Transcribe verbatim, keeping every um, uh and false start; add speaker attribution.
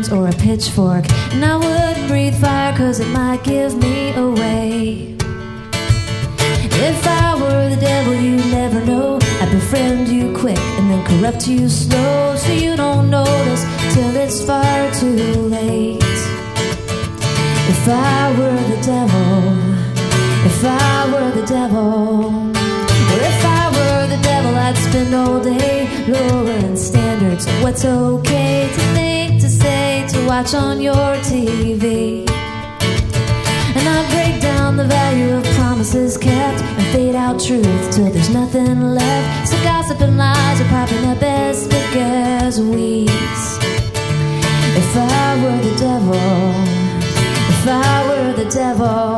Speaker 1: swords or a pitchfork, and I wouldn't breathe fire cause it might give me away. If I were the devil you'd never know, I'd befriend you quick and then corrupt you slow, so you don't notice till it's far too late. If I were the devil, if I were the devil, or if I were the devil, I'd spend all day lowering standards of what's okay to think, to say, to watch on your T V. And I'd break down the value of promises kept and fade out truth till there's nothing left. So gossip and lies are popping up as thick as weeds. If I were the devil, if I were the devil,